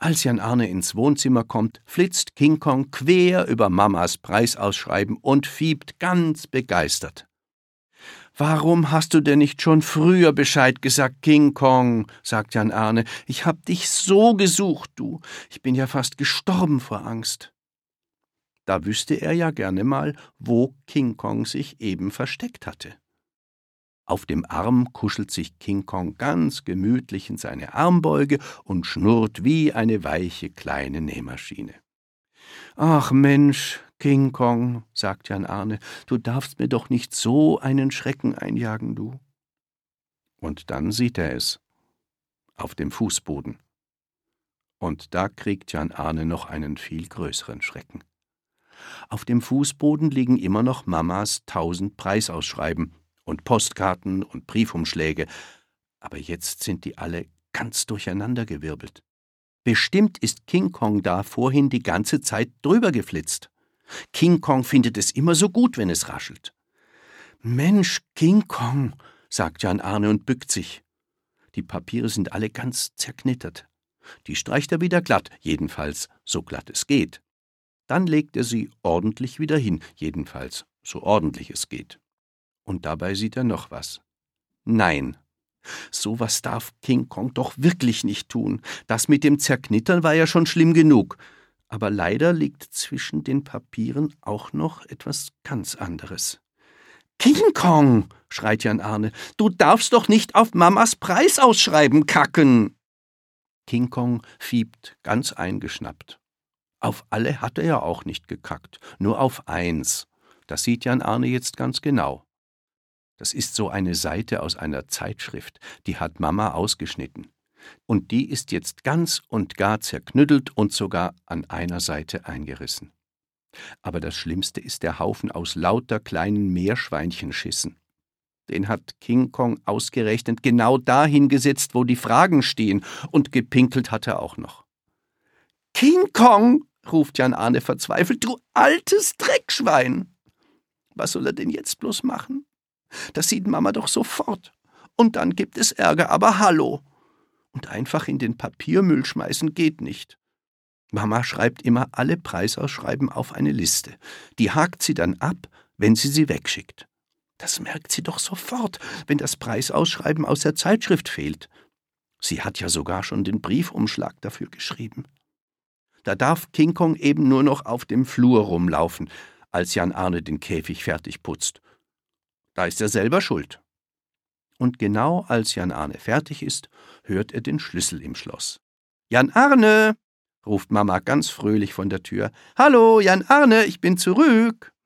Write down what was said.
Als Jan Arne ins Wohnzimmer kommt, flitzt King Kong quer über Mamas Preisausschreiben und fiebt ganz begeistert. »Warum hast du denn nicht schon früher Bescheid gesagt, King Kong?«, sagt Jan Arne. »Ich hab dich so gesucht, du. Ich bin ja fast gestorben vor Angst.« Da wüsste er ja gerne mal, wo King Kong sich eben versteckt hatte. Auf dem Arm kuschelt sich King Kong ganz gemütlich in seine Armbeuge und schnurrt wie eine weiche kleine Nähmaschine. »Ach Mensch, King Kong«, sagt Jan Arne, »du darfst mir doch nicht so einen Schrecken einjagen, du.« Und dann sieht er es, auf dem Fußboden. Und da kriegt Jan Arne noch einen viel größeren Schrecken. Auf dem Fußboden liegen immer noch Mamas 1000 Preisausschreiben und Postkarten und Briefumschläge, aber jetzt sind die alle ganz durcheinandergewirbelt. Bestimmt ist King Kong da vorhin die ganze Zeit drüber geflitzt. King Kong findet es immer so gut, wenn es raschelt. »Mensch, King Kong«, sagt Jan Arne und bückt sich. Die Papiere sind alle ganz zerknittert. Die streicht er wieder glatt, jedenfalls so glatt es geht. Dann legt er sie ordentlich wieder hin, jedenfalls so ordentlich es geht. Und dabei sieht er noch was. Nein, sowas darf King Kong doch wirklich nicht tun. Das mit dem Zerknittern war ja schon schlimm genug. Aber leider liegt zwischen den Papieren auch noch etwas ganz anderes. »King Kong«, schreit Jan Arne, »du darfst doch nicht auf Mamas Preisausschreiben kacken!« King Kong fiebt ganz eingeschnappt. Auf alle hat er ja auch nicht gekackt, nur auf eins. Das sieht Jan Arne jetzt ganz genau. Das ist so eine Seite aus einer Zeitschrift, die hat Mama ausgeschnitten. Und die ist jetzt ganz und gar zerknüttelt und sogar an einer Seite eingerissen. Aber das Schlimmste ist der Haufen aus lauter kleinen Meerschweinchenschissen. Den hat King Kong ausgerechnet genau dahin gesetzt, wo die Fragen stehen, und gepinkelt hat er auch noch. »King Kong«, ruft Jan Arne verzweifelt, »du altes Dreckschwein!« Was soll er denn jetzt bloß machen? Das sieht Mama doch sofort. Und dann gibt es Ärger, aber hallo. Und einfach in den Papiermüll schmeißen geht nicht. Mama schreibt immer alle Preisausschreiben auf eine Liste. Die hakt sie dann ab, wenn sie wegschickt. Das merkt sie doch sofort, wenn das Preisausschreiben aus der Zeitschrift fehlt. Sie hat ja sogar schon den Briefumschlag dafür geschrieben. Da darf King Kong eben nur noch auf dem Flur rumlaufen, als Jan Arne den Käfig fertig putzt. Da ist er selber schuld. Und genau als Jan Arne fertig ist, hört er den Schlüssel im Schloss. »Jan Arne«, ruft Mama ganz fröhlich von der Tür. »Hallo, Jan Arne, ich bin zurück.«